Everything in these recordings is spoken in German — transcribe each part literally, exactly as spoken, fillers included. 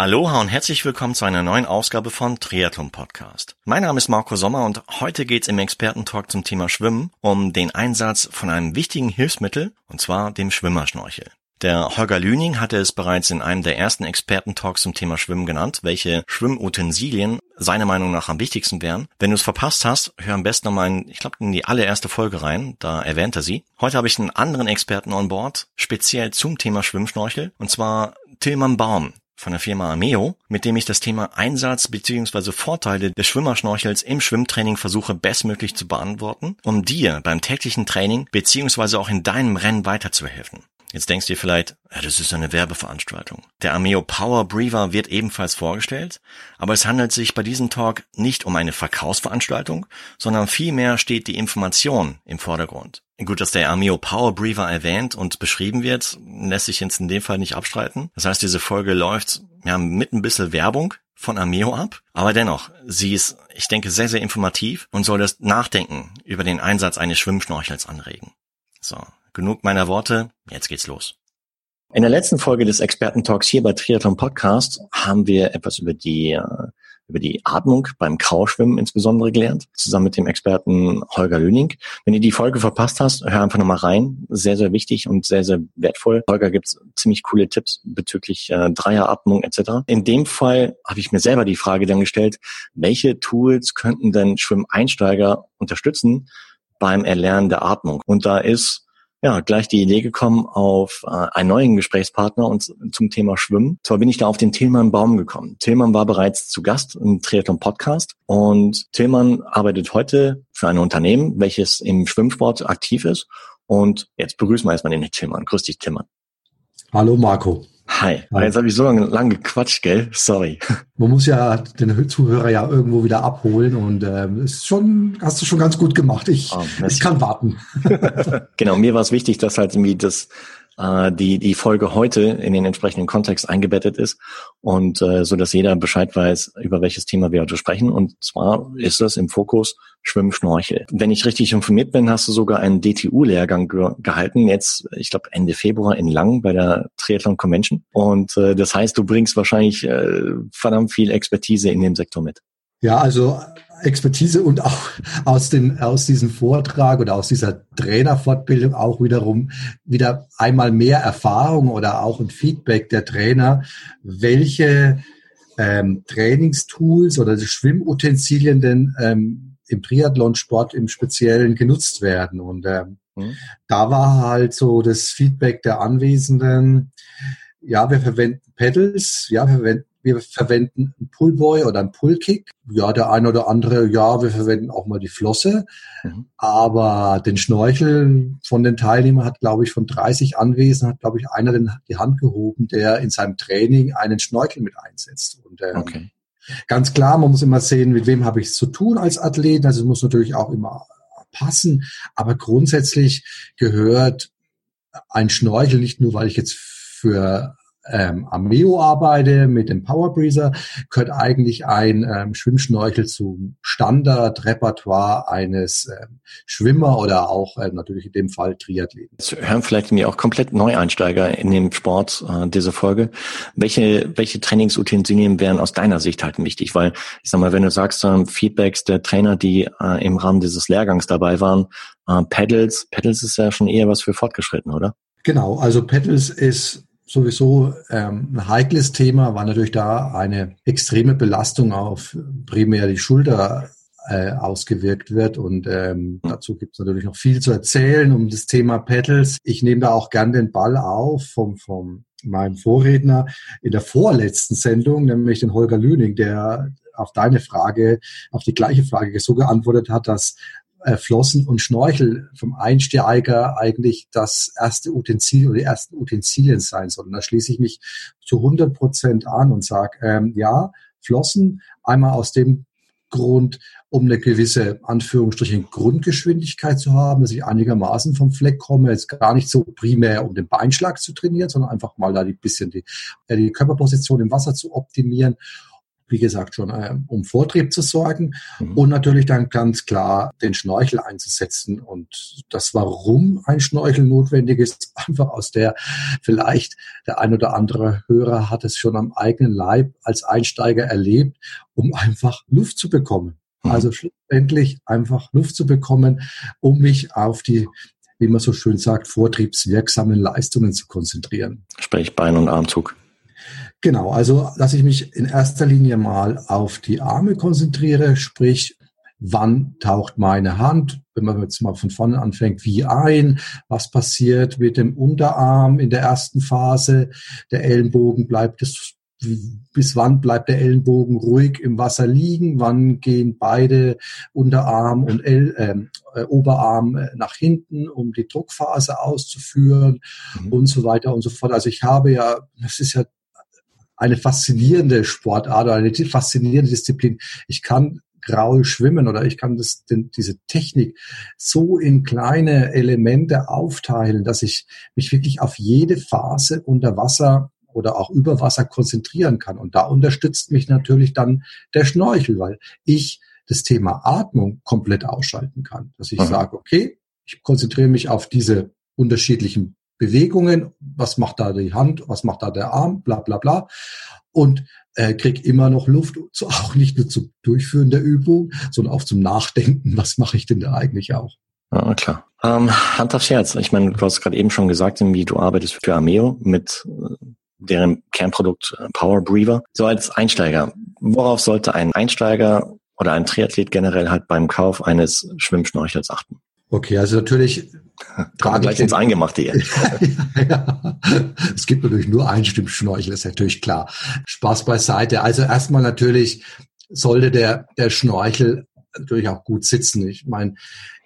Aloha und herzlich willkommen zu einer neuen Ausgabe von Triathlon Podcast. Mein Name ist Marco Sommer und heute geht's im Expertentalk zum Thema Schwimmen um den Einsatz von einem wichtigen Hilfsmittel, und zwar dem Schwimmerschnorchel. Der Holger Lüning hatte es bereits in einem der ersten Expertentalks zum Thema Schwimmen genannt, welche Schwimmutensilien seiner Meinung nach am wichtigsten wären. Wenn du es verpasst hast, hör am besten nochmal in, ich glaube, in die allererste Folge rein, da erwähnt er sie. Heute habe ich einen anderen Experten on board, speziell zum Thema Schwimmschnorchel, und zwar Tilman Baum von der Firma Ameo, mit dem ich das Thema Einsatz bzw. Vorteile des Schwimmerschnorchels im Schwimmtraining versuche bestmöglich zu beantworten, um dir beim täglichen Training bzw. auch in deinem Rennen weiterzuhelfen. Jetzt denkst du dir vielleicht, ja, das ist eine Werbeveranstaltung. Der Ameo Power Breather wird ebenfalls vorgestellt, aber es handelt sich bei diesem Talk nicht um eine Verkaufsveranstaltung, sondern vielmehr steht die Information im Vordergrund. Gut, dass der Ameo Power Breather erwähnt und beschrieben wird, lässt sich jetzt in dem Fall nicht abstreiten. Das heißt, diese Folge läuft ja mit ein bisschen Werbung von Ameo ab, aber dennoch, sie ist, ich denke, sehr, sehr informativ und soll das Nachdenken über den Einsatz eines Schwimmschnorchels anregen. So, genug meiner Worte, jetzt geht's los. In der letzten Folge des Expertentalks hier bei Triathlon Podcast haben wir etwas über die über die Atmung beim Krauschwimmen insbesondere gelernt, zusammen mit dem Experten Holger Lüning. Wenn du die Folge verpasst hast, hör einfach nochmal rein. Sehr, sehr wichtig und sehr, sehr wertvoll. Holger gibt ziemlich coole Tipps bezüglich äh, Dreieratmung et cetera. In dem Fall habe ich mir selber die Frage dann gestellt, welche Tools könnten denn Schwimmeinsteiger unterstützen beim Erlernen der Atmung? Und da ist ja gleich die Idee gekommen auf äh, einen neuen Gesprächspartner und zum Thema Schwimmen. Zwar bin ich da auf den Tilman Baum gekommen. Tilman war bereits zu Gast im Triathlon Podcast und Tilman arbeitet heute für ein Unternehmen, welches im Schwimmsport aktiv ist. Und jetzt begrüßen wir erstmal den Tilman. Grüß dich, Tilman. Hallo Marco. Hi. Hi. Jetzt habe ich so lange, lange gequatscht, gell? Sorry. Man muss ja den Zuhörer ja irgendwo wieder abholen und ähm, ist schon, hast du schon ganz gut gemacht. Ich, oh, ich kann warten. Genau, mir war es wichtig, dass halt irgendwie das äh, die die Folge heute in den entsprechenden Kontext eingebettet ist und äh, so, dass jeder Bescheid weiß, über welches Thema wir heute sprechen. Und zwar ist das im Fokus Schwimmschnorchel. Wenn ich richtig informiert bin, hast du sogar einen D T U-Lehrgang ge- gehalten, jetzt, ich glaube, Ende Februar in Langen bei der Triathlon Convention. Und äh, das heißt, du bringst wahrscheinlich äh, verdammt viel Expertise in dem Sektor mit. Ja, also Expertise und auch aus den aus diesem Vortrag oder aus dieser Trainerfortbildung auch wiederum wieder einmal mehr Erfahrung oder auch ein Feedback der Trainer, welche ähm, Trainingstools oder Schwimmutensilien denn ähm, im Triathlonsport im Speziellen genutzt werden. Und ähm, mhm. da war halt so das Feedback der Anwesenden, ja, wir verwenden Pedals, ja, wir verwenden Wir verwenden einen Pullboy oder einen Pullkick. Ja, der eine oder andere, ja, wir verwenden auch mal die Flosse. Mhm. Aber den Schnorchel von den Teilnehmern hat, glaube ich, von dreißig Anwesenden hat, glaube ich, einer den, die Hand gehoben, der in seinem Training einen Schnorchel mit einsetzt. Und ähm, okay. Ganz klar, man muss immer sehen, mit wem habe ich es zu tun als Athlet. Also es muss natürlich auch immer passen. Aber grundsätzlich gehört ein Schnorchel nicht nur, weil ich jetzt für Ähm, Ameo arbeite mit dem Power Breather, gehört eigentlich ein ähm, Schwimmschnorchel zum Standardrepertoire eines ähm, Schwimmer oder auch ähm, natürlich in dem Fall Triathleten. Das hören vielleicht mir auch komplett Neueinsteiger in dem Sport äh, diese Folge. Welche welche Trainingsutensilien wären aus deiner Sicht halt wichtig? Weil ich sag mal, wenn du sagst, ähm, Feedbacks der Trainer, die äh, im Rahmen dieses Lehrgangs dabei waren, äh, Pedals, Pedals ist ja schon eher was für Fortgeschritten, oder? Genau, also Pedals ist sowieso ähm, ein heikles Thema, weil natürlich da eine extreme Belastung auf primär die Schulter äh, ausgewirkt wird und ähm, dazu gibt es natürlich noch viel zu erzählen um das Thema Pedals. Ich nehme da auch gern den Ball auf vom vom meinem Vorredner in der vorletzten Sendung, nämlich den Holger Lüning, der auf deine Frage, auf die gleiche Frage so geantwortet hat, dass Flossen und Schnorchel vom Einsteiger eigentlich das erste Utensil oder die ersten Utensilien sein sollen. Da schließe ich mich zu hundert Prozent an und sage, ähm, ja, Flossen, einmal aus dem Grund, um eine gewisse, Anführungsstrichen, Grundgeschwindigkeit zu haben, dass ich einigermaßen vom Fleck komme, jetzt gar nicht so primär, um den Beinschlag zu trainieren, sondern einfach mal da ein bisschen die, die Körperposition im Wasser zu optimieren. wie gesagt, schon äh, um Vortrieb zu sorgen mhm. und natürlich dann ganz klar den Schnorchel einzusetzen. Und das, warum ein Schnorchel notwendig ist, einfach aus der, vielleicht der ein oder andere Hörer hat es schon am eigenen Leib als Einsteiger erlebt, um einfach Luft zu bekommen. Mhm. Also schlussendlich einfach Luft zu bekommen, um mich auf die, wie man so schön sagt, vortriebswirksamen Leistungen zu konzentrieren. Sprich Bein- und Armzug. Genau, also dass ich mich in erster Linie mal auf die Arme konzentriere, sprich, wann taucht meine Hand, wenn man jetzt mal von vorne anfängt, wie ein, was passiert mit dem Unterarm in der ersten Phase, der Ellenbogen bleibt es, bis wann bleibt der Ellenbogen ruhig im Wasser liegen, wann gehen beide Unterarm und El, äh, Oberarm nach hinten, um die Druckphase auszuführen mhm. und so weiter und so fort. Also ich habe ja, das ist ja eine faszinierende Sportart oder eine faszinierende Disziplin. Ich kann Graul schwimmen oder ich kann das, den, diese Technik so in kleine Elemente aufteilen, dass ich mich wirklich auf jede Phase unter Wasser oder auch über Wasser konzentrieren kann. Und da unterstützt mich natürlich dann der Schnorchel, weil ich das Thema Atmung komplett ausschalten kann. Dass ich mhm. sage, okay, ich konzentriere mich auf diese unterschiedlichen Bewegungen, was macht da die Hand, was macht da der Arm, bla bla bla und äh, krieg immer noch Luft, so auch nicht nur zum Durchführen der Übung, sondern auch zum Nachdenken, was mache ich denn da eigentlich auch. Ja, klar. Ähm, Hand aufs Herz, ich meine, du hast gerade eben schon gesagt, wie du arbeitest für Ameo mit deren Kernprodukt Power Breather. So als Einsteiger, worauf sollte ein Einsteiger oder ein Triathlet generell halt beim Kauf eines Schwimmschnorchels achten? Okay, also natürlich Kommen wir gleich ins Eingemachte hier. ja, es gibt natürlich nur einen Schwimmschnorchel, ist natürlich klar. Spaß beiseite. Also erstmal natürlich sollte der, der Schnorchel natürlich auch gut sitzen. Ich meine,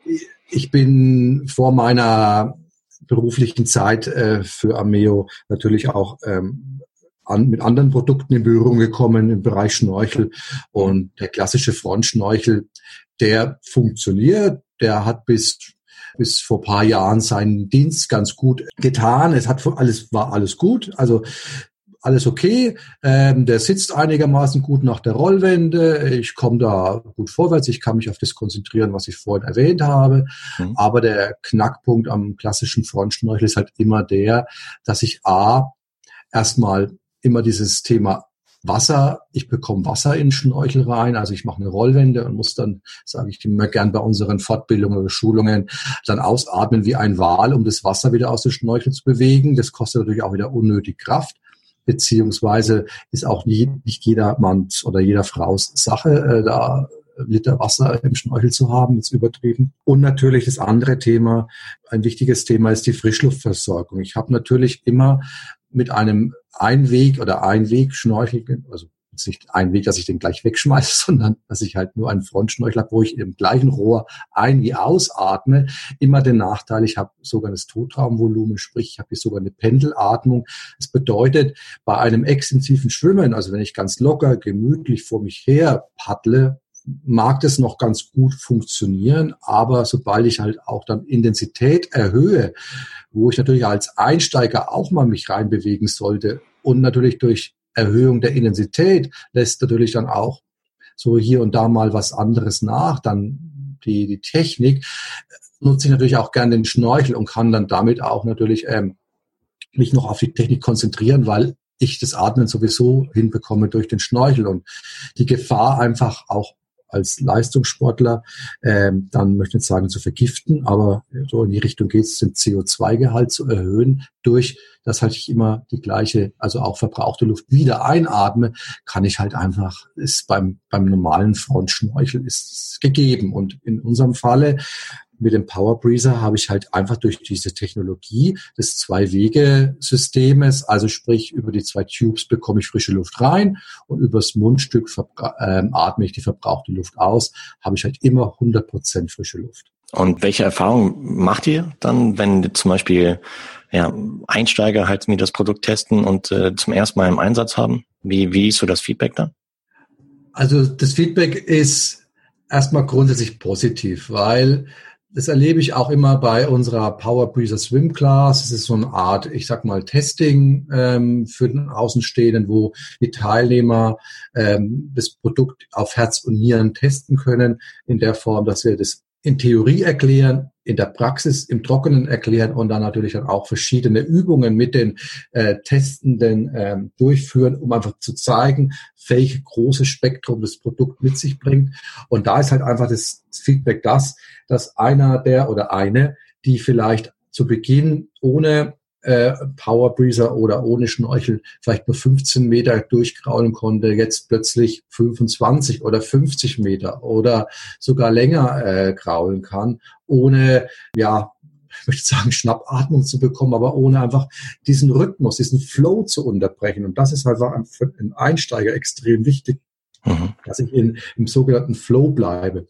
ich bin vor meiner beruflichen Zeit äh, für Ameo natürlich auch ähm, an, mit anderen Produkten in Berührung gekommen im Bereich Schnorchel. Und der klassische Frontschnorchel, der funktioniert, der hat bis bis vor paar Jahren seinen Dienst ganz gut getan. Es hat alles, war alles gut, also alles okay. Ähm, der sitzt einigermaßen gut nach der Rollwende. Ich komme da gut vorwärts. Ich kann mich auf das konzentrieren, was ich vorhin erwähnt habe. Mhm. Aber der Knackpunkt am klassischen Frontschnorchel ist halt immer der, dass ich A, erstmal immer dieses Thema Wasser, ich bekomme Wasser in den Schnorchel rein, also ich mache eine Rollwende und muss dann, sage ich immer gern bei unseren Fortbildungen oder Schulungen, dann ausatmen wie ein Wal, um das Wasser wieder aus dem Schnorchel zu bewegen. Das kostet natürlich auch wieder unnötig Kraft, beziehungsweise ist auch nie, nicht jedermanns oder jeder Fraus Sache, äh, da Liter Wasser im Schnorchel zu haben, ist übertrieben. Und natürlich das andere Thema, ein wichtiges Thema ist die Frischluftversorgung. Ich habe natürlich immer mit einem Einweg- oder Einweg-Schnorchel, also nicht ein Weg, dass ich den gleich wegschmeiße, sondern dass ich halt nur einen Frontschnorchel habe, wo ich im gleichen Rohr ein- wie ausatme, immer den Nachteil, ich habe sogar das Totraumvolumen, sprich ich habe hier sogar eine Pendelatmung. Das bedeutet, bei einem extensiven Schwimmen, also wenn ich ganz locker, gemütlich vor mich her paddle, mag das noch ganz gut funktionieren, aber sobald ich halt auch dann Intensität erhöhe, wo ich natürlich als Einsteiger auch mal mich reinbewegen sollte und natürlich durch Erhöhung der Intensität lässt natürlich dann auch so hier und da mal was anderes nach, dann die, die Technik, nutze ich natürlich auch gern den Schnorchel und kann dann damit auch natürlich ähm, mich noch auf die Technik konzentrieren, weil ich das Atmen sowieso hinbekomme durch den Schnorchel und die Gefahr einfach auch als Leistungssportler, ähm, dann möchte ich nicht sagen zu vergiften, aber so in die Richtung geht es, den C O zwei Gehalt zu erhöhen, durch dass halt ich immer die gleiche, also auch verbrauchte Luft wieder einatme, kann ich halt einfach, ist beim beim normalen Frontschnorchel ist gegeben. Und in unserem Falle mit dem Power Breather habe ich halt einfach durch diese Technologie des Zwei-Wege-Systemes, also sprich über die zwei Tubes bekomme ich frische Luft rein und übers Mundstück äh, atme ich die verbrauchte Luft aus, habe ich halt immer hundert Prozent frische Luft. Und welche Erfahrungen macht ihr dann, wenn zum Beispiel ja, Einsteiger halt mir das Produkt testen und äh, zum ersten Mal im Einsatz haben? Wie, wie ist so das Feedback da? Also das Feedback ist erstmal grundsätzlich positiv, weil das erlebe ich auch immer bei unserer Power Breezer Swim Class. Es ist so eine Art, ich sag mal, Testing ähm, für den Außenstehenden, wo die Teilnehmer ähm, das Produkt auf Herz und Nieren testen können, in der Form, dass wir das in Theorie erklären, in der Praxis im Trockenen erklären und dann natürlich dann auch verschiedene Übungen mit den äh, Testenden ähm, durchführen, um einfach zu zeigen, welches große Spektrum das Produkt mit sich bringt. Und da ist halt einfach das Feedback das, dass einer der oder eine, die vielleicht zu Beginn ohne äh, Power Breezer oder ohne Schnorchel vielleicht nur fünfzehn Meter durchkraulen konnte, jetzt plötzlich fünfundzwanzig oder fünfzig Meter oder sogar länger äh, kraulen kann, ohne, ja, ich möchte sagen, Schnappatmung zu bekommen, aber ohne einfach diesen Rhythmus, diesen Flow zu unterbrechen. Und das ist einfach für einen Einsteiger extrem wichtig, mhm. dass ich in, im sogenannten Flow bleibe.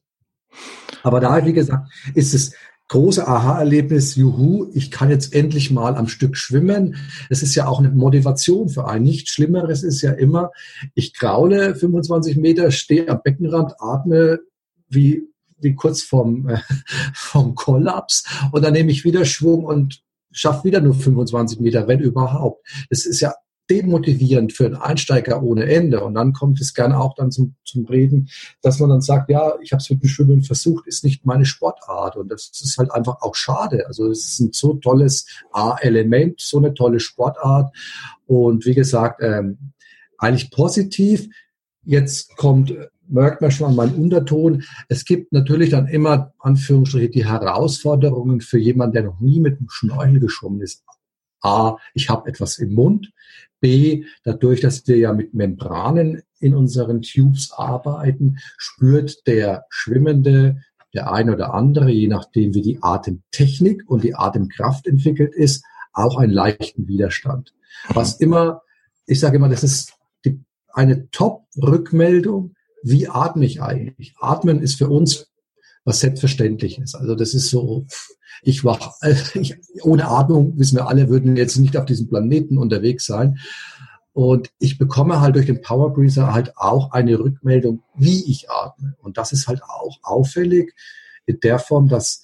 Aber da, wie gesagt, ist es große Aha-Erlebnis, juhu, ich kann jetzt endlich mal am Stück schwimmen. Es ist ja auch eine Motivation für einen. Nichts Schlimmeres ist ja immer, ich kraule fünfundzwanzig Meter, stehe am Beckenrand, atme wie, wie kurz vom, äh, vom Kollaps und dann nehme ich wieder Schwung und schaffe wieder nur fünfundzwanzig Meter, wenn überhaupt. Das ist ja demotivierend für einen Einsteiger ohne Ende. Und dann kommt es gerne auch dann zum, zum Reden, dass man dann sagt, ja, ich habe es mit dem Schwimmen versucht, ist nicht meine Sportart. Und das ist halt einfach auch schade. Also es ist ein so tolles A-Element, so eine tolle Sportart. Und wie gesagt, ähm, eigentlich positiv. Jetzt kommt, merkt man schon an meinem Unterton, es gibt natürlich dann immer, Anführungsstriche, die Herausforderungen für jemanden, der noch nie mit dem Schnorchel geschwommen ist. A, ich habe etwas im Mund. B, dadurch, dass wir ja mit Membranen in unseren Tubes arbeiten, spürt der Schwimmende, der eine oder andere, je nachdem wie die Atemtechnik und die Atemkraft entwickelt ist, auch einen leichten Widerstand. Was immer, ich sage immer, das ist die, eine Top-Rückmeldung. Wie atme ich eigentlich? Atmen ist für uns was Selbstverständliches. Also das ist so, ich wach, ich, ohne Atmung, wissen wir alle, würden wir jetzt nicht auf diesem Planeten unterwegs sein. Und ich bekomme halt durch den Power Breezer halt auch eine Rückmeldung, wie ich atme. Und das ist halt auch auffällig in der Form, dass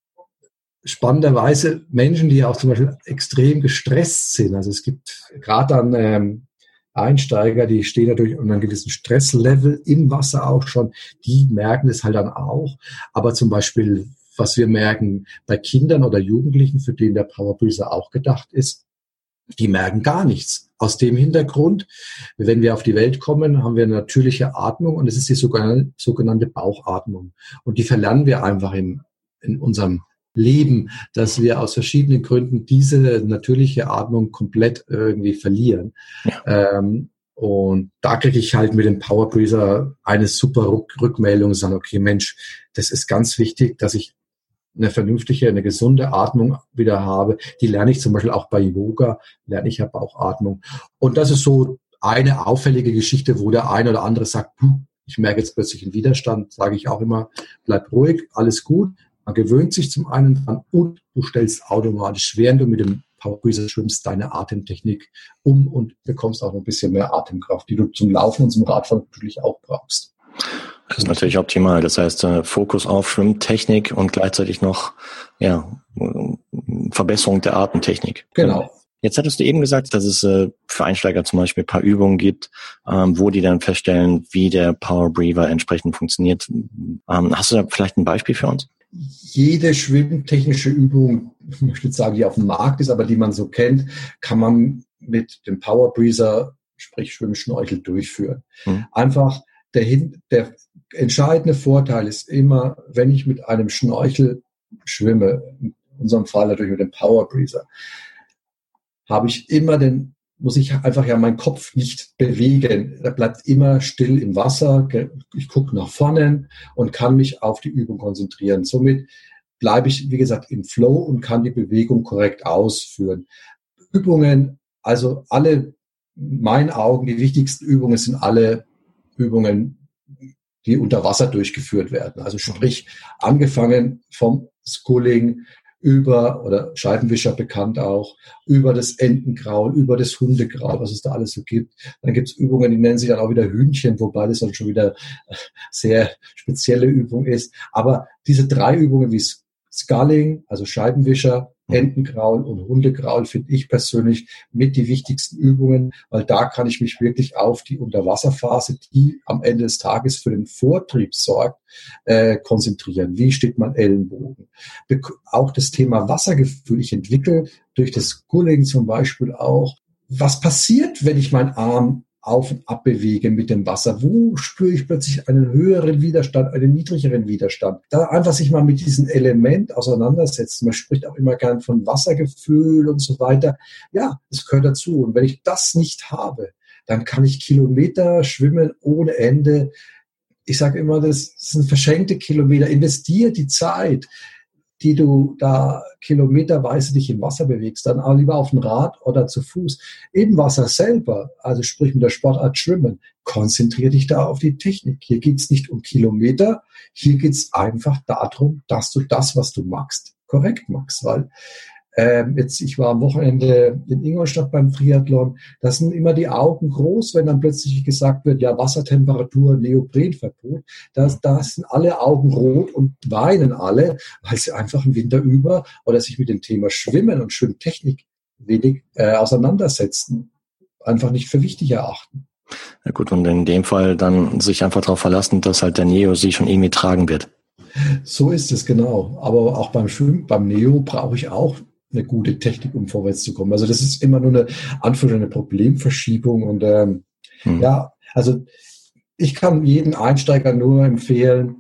spannenderweise Menschen, die ja auch zum Beispiel extrem gestresst sind, also es gibt gerade dann ähm, Einsteiger, die stehen natürlich unter einem gewissen Stresslevel im Wasser auch schon, die merken es halt dann auch. Aber zum Beispiel, was wir merken bei Kindern oder Jugendlichen, für denen der Power Breezer auch gedacht ist, die merken gar nichts. Aus dem Hintergrund, wenn wir auf die Welt kommen, haben wir eine natürliche Atmung und es ist die sogenannte Bauchatmung. Und die verlernen wir einfach in, in unserem Leben, dass wir aus verschiedenen Gründen diese natürliche Atmung komplett irgendwie verlieren. Ja. Ähm, und da kriege ich halt mit dem Power Breezer eine super Rück- Rückmeldung und sagen, okay, Mensch, das ist ganz wichtig, dass ich eine vernünftige, eine gesunde Atmung wieder habe. Die lerne ich zum Beispiel auch bei Yoga, lerne ich ja Bauchatmung. Und das ist so eine auffällige Geschichte, wo der eine oder andere sagt, ich merke jetzt plötzlich einen Widerstand, sage ich auch immer, bleib ruhig, alles gut. Man gewöhnt sich zum einen dran und du stellst automatisch, während du mit dem Power Breezer schwimmst, deine Atemtechnik um und bekommst auch noch ein bisschen mehr Atemkraft, die du zum Laufen und zum Radfahren natürlich auch brauchst. Das ist natürlich optimal. Das heißt, Fokus auf Schwimmtechnik und gleichzeitig noch ja, Verbesserung der Atemtechnik. Genau. Jetzt hattest du eben gesagt, dass es für Einsteiger zum Beispiel ein paar Übungen gibt, wo die dann feststellen, wie der Power Breather entsprechend funktioniert. Hast du da vielleicht ein Beispiel für uns? Jede schwimmtechnische Übung, ich möchte jetzt sagen, die auf dem Markt ist, aber die man so kennt, kann man mit dem Power Breezer, sprich Schwimmschnorchel, durchführen. Hm. Einfach der, der entscheidende Vorteil ist immer, wenn ich mit einem Schnorchel schwimme, in unserem Fall natürlich mit dem Power Breezer, habe ich immer den, muss ich einfach ja meinen Kopf nicht bewegen. Er bleibt immer still im Wasser. Ich gucke nach vorne und kann mich auf die Übung konzentrieren. Somit bleibe ich, wie gesagt, im Flow und kann die Bewegung korrekt ausführen. Übungen, also alle, in meinen Augen, die wichtigsten Übungen sind alle Übungen, die unter Wasser durchgeführt werden. Also sprich, angefangen vom Sculling über, oder Scheibenwischer bekannt auch, über das Entengraul, über das Hundegraul, was es da alles so gibt. Dann gibt es Übungen, die nennen sich dann auch wieder Hühnchen, wobei das dann schon wieder sehr spezielle Übung ist. Aber diese drei Übungen wie Sculling, also Scheibenwischer, Entengraul und Hundegraul finde ich persönlich mit die wichtigsten Übungen, weil da kann ich mich wirklich auf die Unterwasserphase, die am Ende des Tages für den Vortrieb sorgt, äh, konzentrieren. Wie steht mein Ellenbogen? Bek- auch das Thema Wassergefühl. Ich entwickle durch das Sculling zum Beispiel auch, was passiert, wenn ich meinen Arm auf und ab bewege mit dem Wasser? Wo spüre ich plötzlich einen höheren Widerstand, einen niedrigeren Widerstand? Da einfach sich mal mit diesem Element auseinandersetzen. Man spricht auch immer gern von Wassergefühl und so weiter. Ja, das gehört dazu. Und wenn ich das nicht habe, dann kann ich Kilometer schwimmen ohne Ende. Ich sage immer, das sind verschenkte Kilometer. Investier die Zeit, die du da kilometerweise dich im Wasser bewegst, dann auch lieber auf dem Rad oder zu Fuß. Im Wasser selber, also sprich mit der Sportart Schwimmen, konzentriere dich da auf die Technik. Hier geht's nicht um Kilometer, hier geht's einfach darum, dass du das, was du magst, korrekt machst. Weil ähm, jetzt, ich war am Wochenende in Ingolstadt beim Triathlon, da sind immer die Augen groß, wenn dann plötzlich gesagt wird, ja, Wassertemperatur, Neoprenverbot. Da, da sind alle Augen rot und weinen alle, weil sie einfach im Winter über oder sich mit dem Thema Schwimmen und Schwimmtechnik wenig äh, auseinandersetzen, einfach nicht für wichtig erachten. Ja gut, und in dem Fall dann sich einfach darauf verlassen, dass halt der Neo sie schon irgendwie tragen wird. So ist es, genau. Aber auch beim Schwimmen, beim Neo brauche ich auch eine gute Technik, um vorwärts zu kommen. Also das ist immer nur eine Anführung, eine Problemverschiebung. Und ähm, hm. ja, also ich kann jedem Einsteiger nur empfehlen,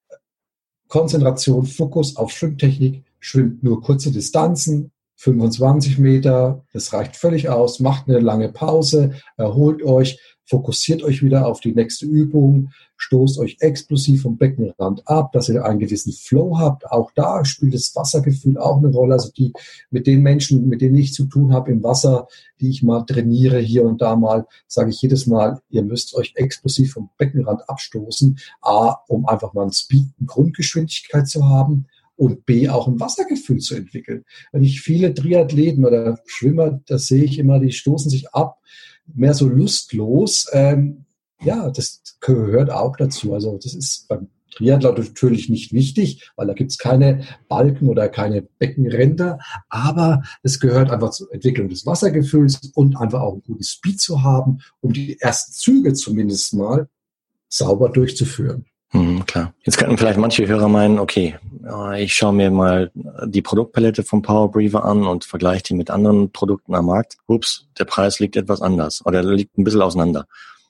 Konzentration, Fokus auf Schwimmtechnik, schwimmt nur kurze Distanzen, fünfundzwanzig Meter, das reicht völlig aus, macht eine lange Pause, erholt euch, fokussiert euch wieder auf die nächste Übung, stoßt euch explosiv vom Beckenrand ab, dass ihr einen gewissen Flow habt. Auch da spielt das Wassergefühl auch eine Rolle. Also die, mit den Menschen, mit denen ich zu tun habe im Wasser, die ich mal trainiere hier und da mal, sage ich jedes Mal, ihr müsst euch explosiv vom Beckenrand abstoßen. A, um einfach mal einen Speed, eine Grundgeschwindigkeit zu haben. Und B, auch ein Wassergefühl zu entwickeln. Wenn ich viele Triathleten oder Schwimmer, das sehe ich immer, die stoßen sich ab, mehr so lustlos. Ähm, ja, das gehört auch dazu. Also das ist beim Triathlon natürlich nicht wichtig, weil da gibt es keine Balken oder keine Beckenränder. Aber es gehört einfach zur Entwicklung des Wassergefühls und einfach auch einen guten Speed zu haben, um die ersten Züge zumindest mal sauber durchzuführen. Hm, klar. Jetzt könnten vielleicht manche Hörer meinen, okay, ich schaue mir mal die Produktpalette vom Power Breather an und vergleiche die mit anderen Produkten am Markt. Ups, der Preis liegt etwas anders oder liegt ein bisschen auseinander.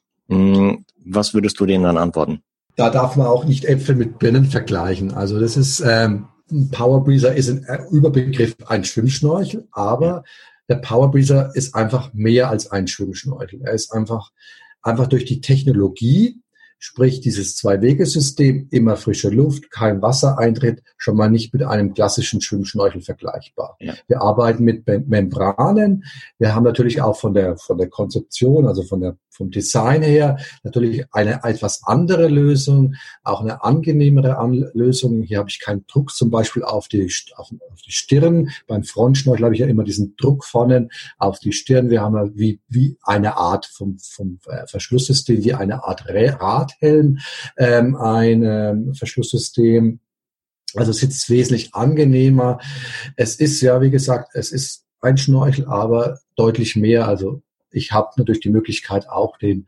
Was würdest du denen dann antworten? Da darf man auch nicht Äpfel mit Birnen vergleichen. Also das ist, ähm, Power Breather ist ein Überbegriff, ein Schwimmschnorchel, aber der Power Breather ist einfach mehr als ein Schwimmschnorchel. Er ist einfach, einfach durch die Technologie, sprich dieses Zwei-Wege-System, immer frische Luft, kein Wassereintritt, schon mal nicht mit einem klassischen Schwimmschnorchel vergleichbar. Ja. Wir arbeiten mit Membranen. Wir haben natürlich auch von der, von der Konzeption, also von der, vom Design her, natürlich eine etwas andere Lösung, auch eine angenehmere An- Lösung. Hier habe ich keinen Druck, zum Beispiel auf die, auf, auf die Stirn. Beim Frontschnorchel habe ich ja immer diesen Druck vorne auf die Stirn. Wir haben ja wie, wie eine Art vom, vom Verschlusssystem, wie eine Art Radhelm, ähm, ein ähm, Verschlusssystem. Also es sitzt wesentlich angenehmer. Es ist ja, wie gesagt, es ist ein Schnorchel, aber deutlich mehr. Also ich habe natürlich die Möglichkeit, auch den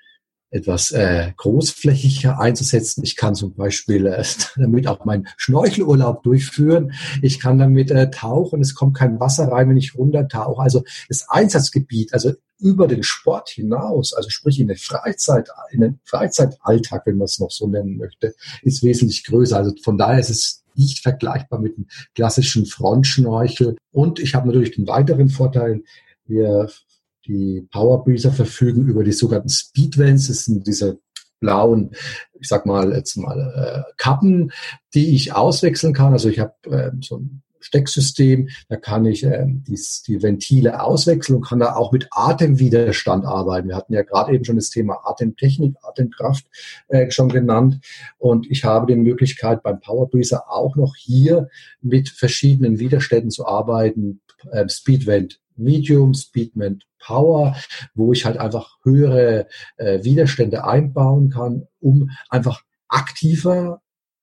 etwas äh, großflächiger einzusetzen. Ich kann zum Beispiel äh, damit auch meinen Schnorchelurlaub durchführen. Ich kann damit äh, tauchen. Es kommt kein Wasser rein, wenn ich runtertauche. Also das Einsatzgebiet, also über den Sport hinaus, also sprich in der Freizeit, in den Freizeitalltag, wenn man es noch so nennen möchte, ist wesentlich größer. Also von daher ist es nicht vergleichbar mit einem klassischen Frontschnorchel. Und ich habe natürlich den weiteren Vorteil, wir die Power Breather verfügen über die sogenannten Speedvents. Das sind diese blauen, ich sag mal jetzt mal äh, Kappen, die ich auswechseln kann. Also ich habe äh, so ein Stecksystem, da kann ich äh, die, die Ventile auswechseln und kann da auch mit Atemwiderstand arbeiten. Wir hatten ja gerade eben schon das Thema Atemtechnik, Atemkraft äh, schon genannt. Und ich habe die Möglichkeit beim Power Breather auch noch hier mit verschiedenen Widerständen zu arbeiten. Äh, Speedvent Medium, Speedvent Power, wo ich halt einfach höhere äh, Widerstände einbauen kann, um einfach aktiver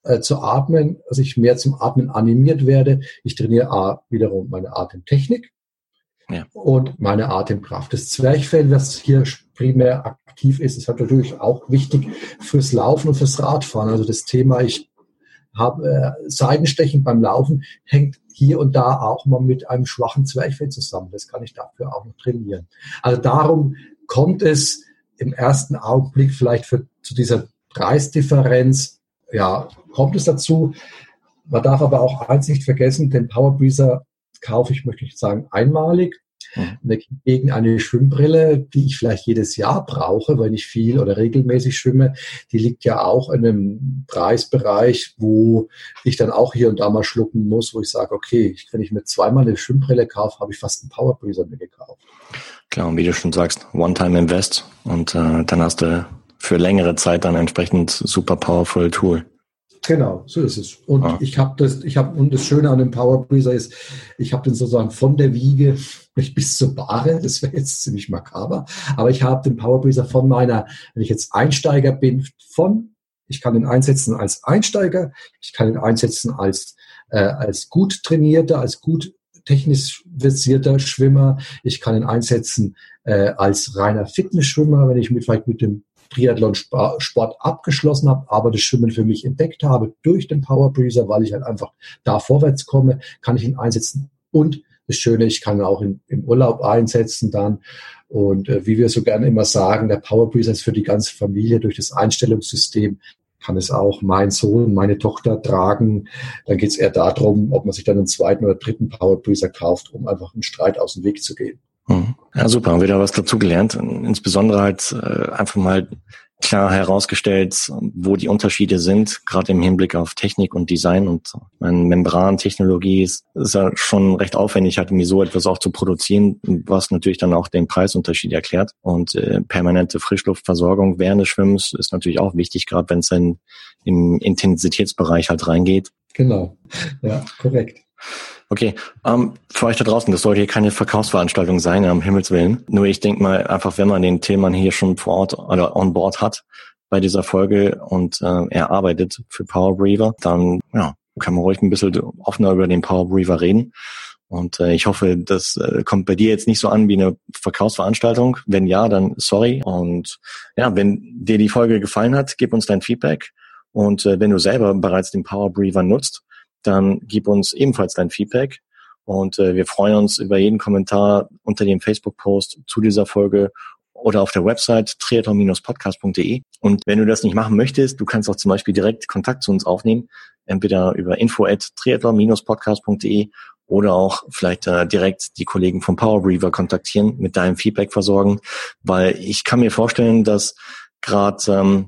äh, zu atmen, dass ich mehr zum Atmen animiert werde. Ich trainiere A, wiederum meine Atemtechnik ja. und meine Atemkraft. Das Zwerchfell, was hier primär aktiv ist, ist halt natürlich auch wichtig fürs Laufen und fürs Radfahren. Also das Thema, ich habe äh, Seitenstechen beim Laufen, hängt hier und da auch mal mit einem schwachen Zwerchfell zusammen. Das kann ich dafür auch noch trainieren. Also darum kommt es im ersten Augenblick vielleicht für, zu dieser Preisdifferenz, ja, kommt es dazu. Man darf aber auch eins nicht vergessen, den Power Breezer kaufe ich, möchte ich sagen, einmalig. Mhm. Gegen eine Schwimmbrille, die ich vielleicht jedes Jahr brauche, weil ich viel oder regelmäßig schwimme, die liegt ja auch in einem Preisbereich, wo ich dann auch hier und da mal schlucken muss, wo ich sage, okay, wenn ich mir zweimal eine Schwimmbrille kaufe, habe ich fast einen Power Breezer mir gekauft. Klar, und wie du schon sagst, One-Time-Invest und äh, dann hast du für längere Zeit dann entsprechend super powerful Tool. Genau, so ist es. Und ah. ich habe das, ich habe, und das Schöne an dem Power Breezer ist, ich habe den sozusagen von der Wiege bis zur Bahre, das wäre jetzt ziemlich makaber, aber ich habe den Power Breezer von meiner, wenn ich jetzt Einsteiger bin, von, ich kann ihn einsetzen als Einsteiger, ich kann ihn einsetzen als, äh, als gut trainierter, als gut technisch versierter Schwimmer, ich kann ihn einsetzen äh, als reiner Fitnessschwimmer, wenn ich mit, vielleicht mit dem Triathlon-Sport abgeschlossen habe, aber das Schwimmen für mich entdeckt habe durch den Power Breezer, weil ich halt einfach da vorwärts komme, kann ich ihn einsetzen. Und das Schöne, ich kann ihn auch in, im Urlaub einsetzen dann. Und äh, wie wir so gerne immer sagen, der Power Breezer ist für die ganze Familie durch das Einstellungssystem, kann es auch mein Sohn, meine Tochter tragen. Dann geht es eher darum, ob man sich dann einen zweiten oder dritten Power Breezer kauft, um einfach einen Streit aus dem Weg zu gehen. Ja, super. Wieder was dazugelernt. Insbesondere halt äh, einfach mal klar herausgestellt, wo die Unterschiede sind, gerade im Hinblick auf Technik und Design. Und meine Membrantechnologie ist, ist ja schon recht aufwendig, halt irgendwie so etwas auch zu produzieren, was natürlich dann auch den Preisunterschied erklärt. Und äh, permanente Frischluftversorgung während des Schwimmens ist natürlich auch wichtig, gerade wenn es dann im Intensitätsbereich halt reingeht. Genau, ja, korrekt. Okay, ähm, für euch da draußen, das soll hier keine Verkaufsveranstaltung sein, um Himmels Willen. Nur ich denke mal einfach, wenn man den Themen hier schon vor Ort oder on board hat bei dieser Folge und äh, er arbeitet für Power Breezer, dann ja, kann man ruhig ein bisschen offener über den Power Breezer reden. Und äh, ich hoffe, das äh, kommt bei dir jetzt nicht so an wie eine Verkaufsveranstaltung. Wenn ja, dann sorry. Und ja, wenn dir die Folge gefallen hat, gib uns dein Feedback. Und äh, wenn du selber bereits den Power Breezer nutzt, dann gib uns ebenfalls dein Feedback und äh, wir freuen uns über jeden Kommentar unter dem Facebook-Post zu dieser Folge oder auf der Website triathlon Bindestrich podcast punkt de. Und wenn du das nicht machen möchtest, du kannst auch zum Beispiel direkt Kontakt zu uns aufnehmen, entweder über info at triathlon Bindestrich podcast punkt de oder auch vielleicht äh, direkt die Kollegen vom Power Breezer kontaktieren, mit deinem Feedback versorgen, weil ich kann mir vorstellen, dass gerade ähm,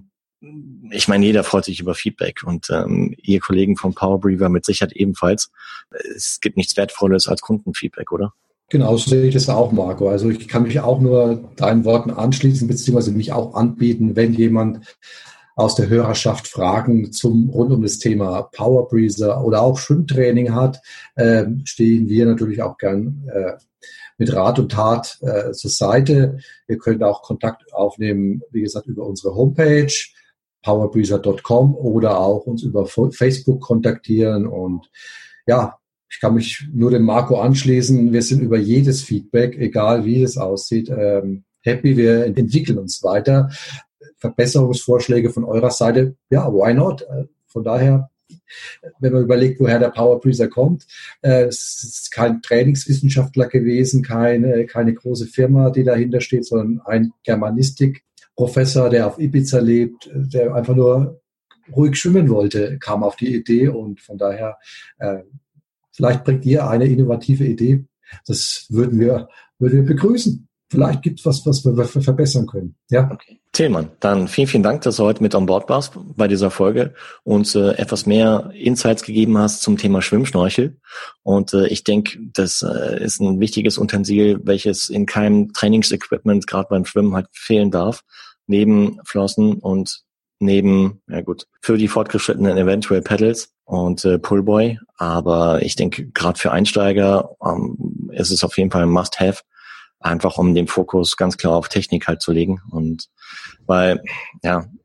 ich meine, jeder freut sich über Feedback und ähm, ihr Kollegen vom Power Breezer mit Sicherheit ebenfalls. Es gibt nichts Wertvolles als Kundenfeedback, oder? Genau, so sehe ich das auch, Marco. Also ich kann mich auch nur deinen Worten anschließen, beziehungsweise mich auch anbieten, wenn jemand aus der Hörerschaft Fragen zum rund um das Thema Power Breezer oder auch Schwimmtraining hat, äh, stehen wir natürlich auch gern äh, mit Rat und Tat äh, zur Seite. Ihr könnt auch Kontakt aufnehmen, wie gesagt, über unsere Homepage power breezer punkt com oder auch uns über Facebook kontaktieren. Und ja, ich kann mich nur dem Marco anschließen. Wir sind über jedes Feedback, egal wie es aussieht, ähm, happy. Wir entwickeln uns weiter. Verbesserungsvorschläge von eurer Seite, ja, why not? Von daher, wenn man überlegt, woher der Power Breezer kommt, äh, es ist kein Trainingswissenschaftler gewesen, keine, keine große Firma, die dahinter steht, sondern ein Germanistik Professor, der auf Ibiza lebt, der einfach nur ruhig schwimmen wollte, kam auf die Idee und von daher, äh, vielleicht bringt ihr eine innovative Idee. Das würden wir, würden wir begrüßen. Vielleicht gibt es was, was wir verbessern können. Ja. Okay. Tillmann, dann vielen, vielen Dank, dass du heute mit an Bord warst bei dieser Folge und äh, etwas mehr Insights gegeben hast zum Thema Schwimmschnorchel. Und äh, ich denke, das äh, ist ein wichtiges Utensil, welches in keinem Trainingsequipment, gerade beim Schwimmen, halt fehlen darf. Neben Flossen und neben, ja gut, für die Fortgeschrittenen eventuell Pedals und äh, Pullboy. Aber ich denke, gerade für Einsteiger ähm, ist es auf jeden Fall ein Must-Have. Einfach um den Fokus ganz klar auf Technik halt zu legen. Und weil, ja,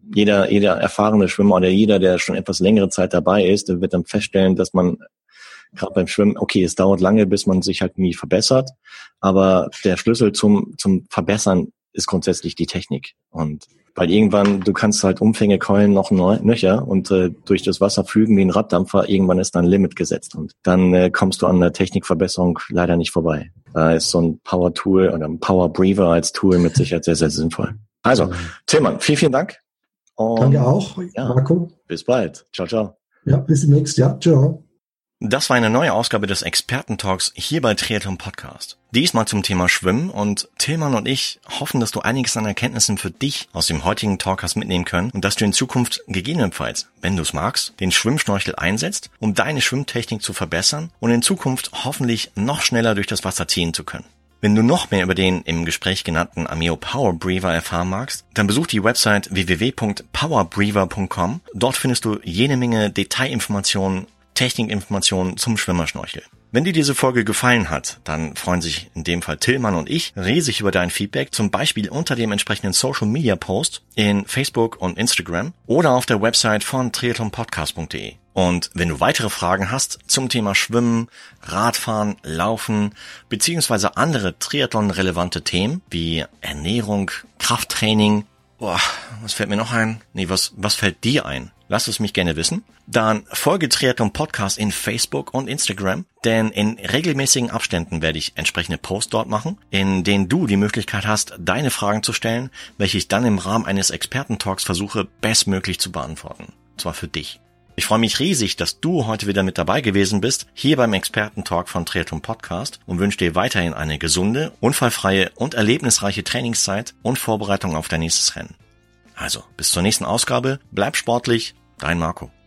jeder, jeder erfahrene Schwimmer oder jeder, der schon etwas längere Zeit dabei ist, der wird dann feststellen, dass man gerade beim Schwimmen, okay, es dauert lange, bis man sich halt nie verbessert, aber der Schlüssel zum, zum Verbessern ist grundsätzlich die Technik. Und weil irgendwann, du kannst halt Umfänge keulen noch nöcher und äh, durch das Wasser flügen wie ein Raddampfer, irgendwann ist da ein Limit gesetzt und dann äh, kommst du an der Technikverbesserung leider nicht vorbei. Da ist so ein Power-Tool oder ein Power-Breather als Tool mit Sicherheit sehr, sehr sinnvoll. Also, Tillmann, vielen, vielen Dank. Und danke auch, ja, Marco. Bis bald. Ciao, ciao. Ja, bis demnächst. Ja, ciao. Das war eine neue Ausgabe des Experten-Talks hier bei Triathlon Podcast. Diesmal zum Thema Schwimmen und Tillmann und ich hoffen, dass du einiges an Erkenntnissen für dich aus dem heutigen Talk hast mitnehmen können und dass du in Zukunft gegebenenfalls, wenn du es magst, den Schwimmschnorchel einsetzt, um deine Schwimmtechnik zu verbessern und in Zukunft hoffentlich noch schneller durch das Wasser ziehen zu können. Wenn du noch mehr über den im Gespräch genannten Ameo Power Breather erfahren magst, dann besuch die Website w w w punkt power breather punkt com. Dort findest du jede Menge Detailinformationen, Technikinformationen zum Schwimmerschnorchel. Wenn dir diese Folge gefallen hat, dann freuen sich in dem Fall Tillmann und ich riesig über dein Feedback, zum Beispiel unter dem entsprechenden Social Media Post in Facebook und Instagram oder auf der Website von triathlon podcast punkt de. Und wenn du weitere Fragen hast zum Thema Schwimmen, Radfahren, Laufen beziehungsweise andere Triathlon-relevante Themen wie Ernährung, Krafttraining, boah, was fällt mir noch ein? Nee, was, was fällt dir ein? Lass es mich gerne wissen. Dann folge Triathlon Podcast in Facebook und Instagram, denn in regelmäßigen Abständen werde ich entsprechende Posts dort machen, in denen du die Möglichkeit hast, deine Fragen zu stellen, welche ich dann im Rahmen eines Experten-Talks versuche, bestmöglich zu beantworten. Und zwar für dich. Ich freue mich riesig, dass du heute wieder mit dabei gewesen bist, hier beim Experten-Talk von Triathlon Podcast und wünsche dir weiterhin eine gesunde, unfallfreie und erlebnisreiche Trainingszeit und Vorbereitung auf dein nächstes Rennen. Also, bis zur nächsten Ausgabe, bleib sportlich, dein Marco.